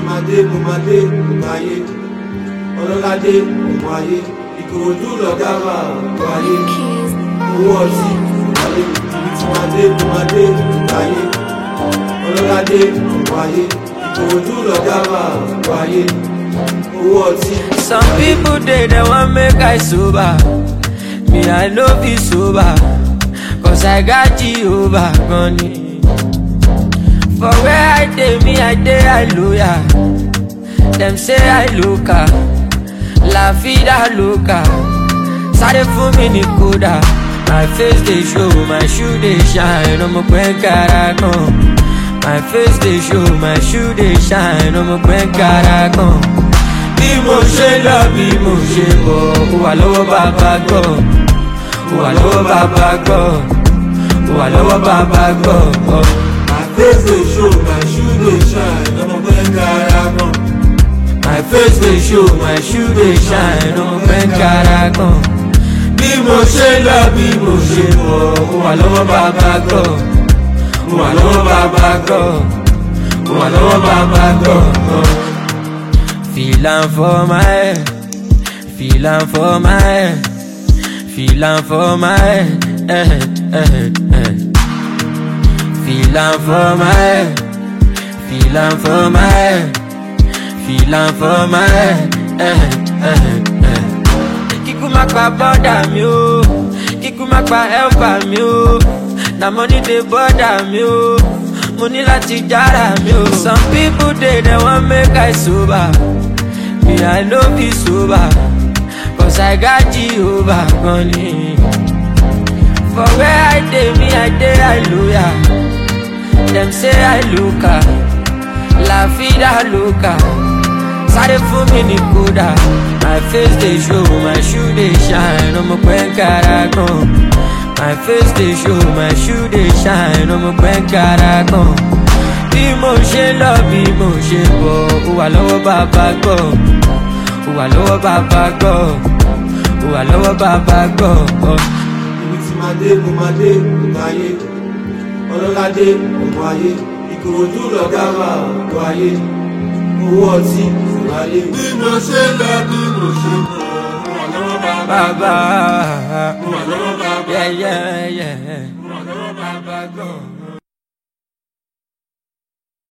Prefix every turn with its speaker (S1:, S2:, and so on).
S1: máa dé ògùn ayé ọlọ́ládé ògùn ayé Ìkòròdú lọ̀gá wa ògùn ayé owó ọtí ayé ibi tí máa dé ògùn ayé ọlọ́ládé ògùn ayé Ìkòròdú lọ̀gá wa ògùn ayé owó ọtí.
S2: Some people they want make I sober. Me I no be sober, cause I got Jehovah money. For where I dey, me I dey hallelujah. Them say I loca, la vida loca. Sorry for me ni koda. My face they show, my shoe they shine. I'm a quen caragon. My face they show, my shoe they shine. I'm a quen caragon. Bí mo ṣe lọ, bí mo ṣe bọ̀, wà lọ́wọ́ bàbá gbọ́. Wà lọ́wọ́ bàbá gbọ́. Wà lọ́wọ́ bàbá gbọ́.
S1: My face dey show, my shoe dey shine. I'm a quen caragon.
S2: My face dey show, my shoe dey shine. I'm a quen caragon. Bí mo ṣe lọ, bí mo ṣe bọ̀, wà lọ́wọ́ bàbá gbọ́. Wà lọ́wọ́ bàbá gbọ́. Wà lọ́wọ́ bàbá gbọ́. Feeling for my head, feeling for my head, feeling for my head, feeling for my head, feeling for my head, feeling for my head. Kíkú má pa bọ́dà mi o, kíkú má pa helper mi o, na money dey bother mi o, mo ní láti jára mi o. Some people they want make I sober. Me I no be sober, cause I got Jehovah money. For where I dey, me I dey hallelujah. Them say I loca, la vida loca. Sorry for me ni koda. My face they show, my shoe they shine. I'm a quen caragon. My face they show, my shoe they shine. I'm a quen caragon. Bí mo ṣe lọ, bí mo ṣe bọ̀, wà lọ́wọ́ bàbá gbọ́. Wà lọ́wọ́ bàbá gbọ́. Wà lọ́wọ́ bàbá gbọ́.
S1: Ibi tí máa dé ògùn ayé ọlọ́ládé ògùn ayé Ìkòròdú lọ̀gá wa ògùn ayé owó ọtí ògùn ayé. Bí mo ṣe lọ, bí mo ṣe bọ̀, wà lọ́wọ́ bàbá.
S2: Wà lọ́wọ́ bàbá. Yeah. Wà lọ́wọ́ bàbá gbọ́.